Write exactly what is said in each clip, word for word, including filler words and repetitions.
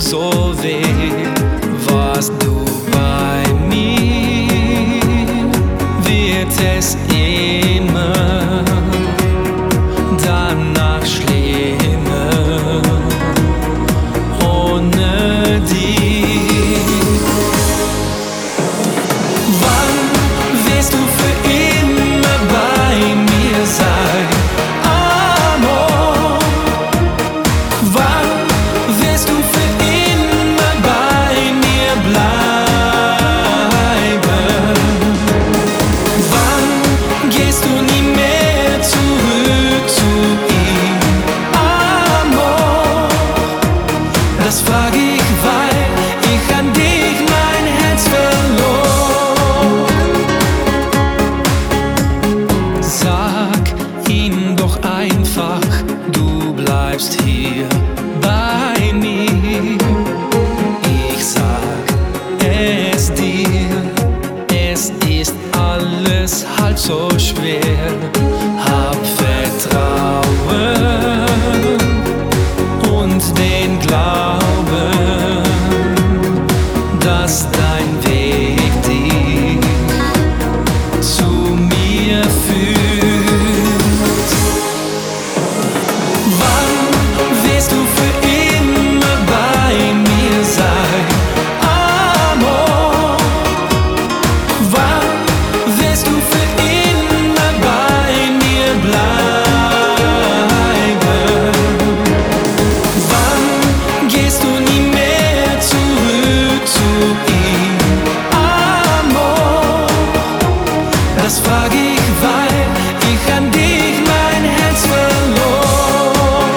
so weh, warst du bei mir, wird es immer danach schlimmer ohne dich. Wann wirst du für immer bei mir sein, Amor? Wann wirst du für immer bei mir bleiben? Wann gehst du nie mehr zurück zu ihm, Amor? Das frag ich, weil ich an dich mein Herz verlor. Sag ihm doch einfach, du bleibst hier bei mir. Ich sag es dir, es ist alles halb so schwer. Hab Vertrauen und den Glauben, dass dein Weg dich zu mir führt. Wann wirst du für immer bei mir sein, Amor? Wann wirst du für immer bei mir bleiben? Wann gehst du nie mehr zurück zu ihm, Amor? Das frag ich, weil ich an dich mein Herz verlor.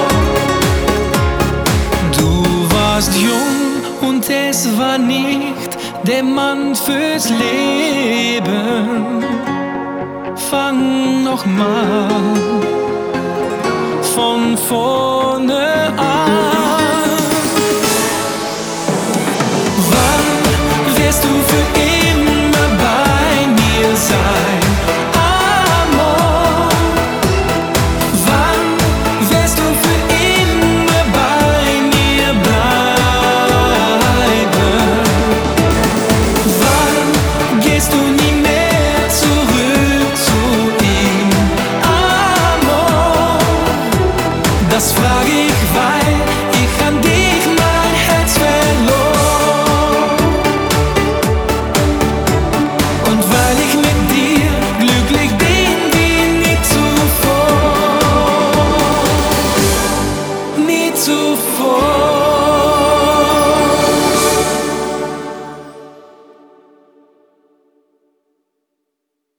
Du warst jung und es war nicht der Mann fürs Leben. Fang noch mal von vorne